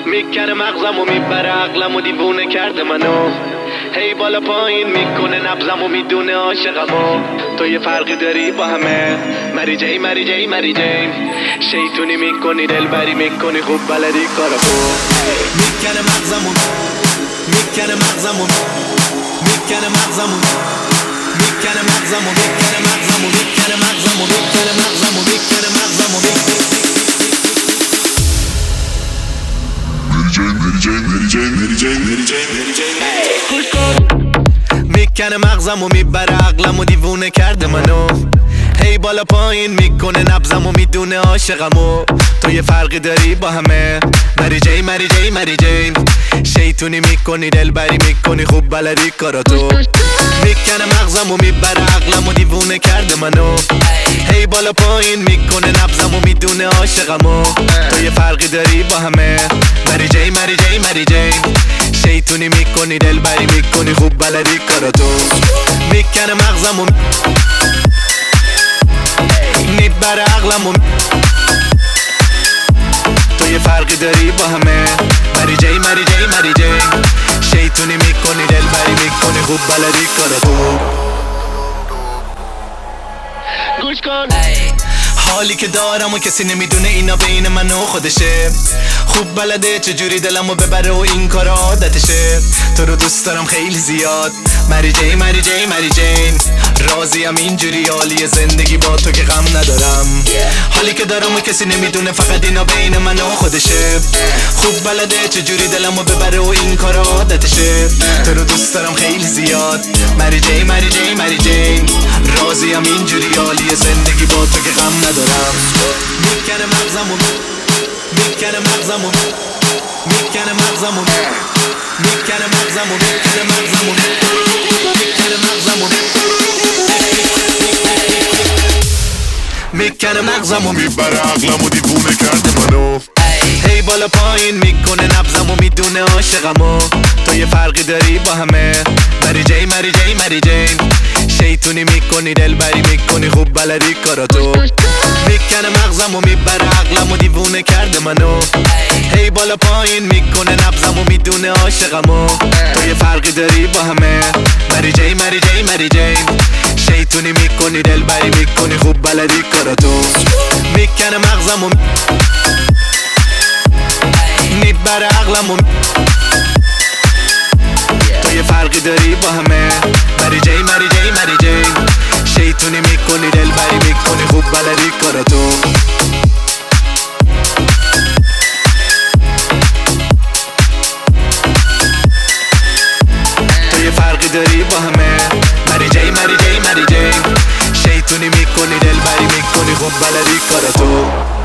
میکنه مغزمو میبره عقلمو دیوونه کرده منو هی بالا پایین میکنه نبضمو میدونه عاشقمو تو یه فرقی داری با همه مری جی مری جی مری جی شیطونی میکنی دلبری میکنی خوب بلدی کارمو میکنه مغزمو میکنه مغزمو میکنه مغزمو میکنه مغزمو میکنه مغزمو میکنه مغزمو میکنه مغزمو میکنه مغزمو میکنه مغزمو میبره عقلمو دیوونه کرده منو هی بالا پایین میکنه نبضمو میدونه عاشقمو تو یه فرقی داری با همه مری جی مری جی مری جی شیطونی میکنی دلبری میکنی خوب بلدی کاراتو میکنه مغزمو میبره عقلمو دیوونه کرده منو هی بالا پایین میکنه نبضمو میدونه عاشقمو تو یه فرقی داری با همه مری جی مری جی مری جی شیطونی میکنی دلبری میکنی خوب بلدی کاراتو میکنه مغزمو میبره عقلمو تو یه فرقی داری با همه مری جی مری جی مری جی شیطونی میکنی دلبری میکنی خوب بلدی کاراتو گوش کن حالی که دارم و کسی نمیدونه اینا بین من و خودشه خوب بلده چجوری دلمو ببره و این کارا عادتشه تو رو دوست دارم خیلی زیاد مری جی مری جی مری جین راضیم اینجوری حالی زندگی با تو که غم ندارم حالی که دارم و کسی نمیدونه فقط اینا بین من و خودشه خوب بلده چجوری دلمو ببره و این کارا عادتشه تو رو دوست دارم خیلی زیاد مری جی مری جی مری جین راضیم اینجوری حالی زندگی با تو که غم ندارم میکنه مغزمو میکنه مغزمو میکنه مغزمو میکنه مغزمو میکنه مغزمو میکنه مغزمو میکنه مغزمو میبره عقلمو دیوونه کرده منو هی بالا پایین میکنه نبضمو میدونه عاشقمو تو یه فرقی داری با همه مری جی مری جی مری جین شیطونی میکنی دلبری میکنی خوب بلدی کاراتو میکنه مغزمو میبره عقلمو دیوونه کرده منو هی بالا پایین میکنه نبضمو میدونه عاشقمو تو یه فرقی داری با همه مری جی مری جی مری جین شیطونی میکنی دلبری میکنی خوب بلدی کاراتو میکنه مغزمو میبره عقلمو تو یه فرقی داری با همه مری جی مری جی مری جی شیطونی میکنی دلبری میکنی خوب بلدی کاراتو تو یه فرقی داری با همه مری جی مری جی مری جی شیطونی میکنی دلبری میکنی خوب بلدی کاراتو